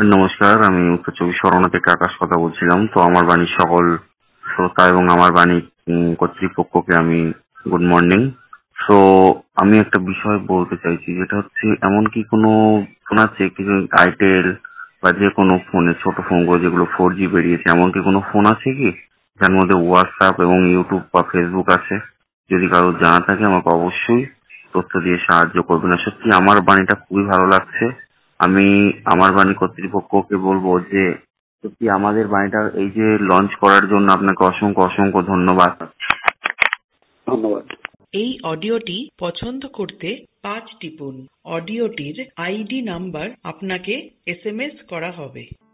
নমস্কার, আমি উত্তর চব্বিশ পরগনা থেকে আকাশ কথা বলছিলাম। তো আমার বাণীর সকল শ্রোতা এবং আমার বাণী কর্তৃপক্ষকে আমি গুড মর্নিং। সো আমি একটা বিষয় বলতে চাইছি, যেটা হচ্ছে এমন কি কোনো ফোন আছে কিছু আইটেল বা যে কোনো ফোনে, ছোট ফোনগুলো যেগুলো 4G বেরিয়েছে, এমন কি কোনো ফোন আছে কি যার মধ্যে হোয়াটসঅ্যাপ এবং ইউটিউব বা ফেসবুক আছে? যদি কারোর জানা থাকে আমাকে অবশ্যই তথ্য দিয়ে সাহায্য করবেন। আর সত্যি আমার বাণীটা খুবই ভালো লাগছে। আমি আমার বাণী কর্তৃপক্ষকে বলবো যে সত্যি আমাদের বাণীটা এই যে লঞ্চ করার জন্য আপনাকে অসংখ্য অসংখ্য ধন্যবাদ। ধন্যবাদ। এই অডিওটি পছন্দ করতে 5 টিপুন। অডিওটির আইডি নাম্বার আপনাকে SMS করা হবে।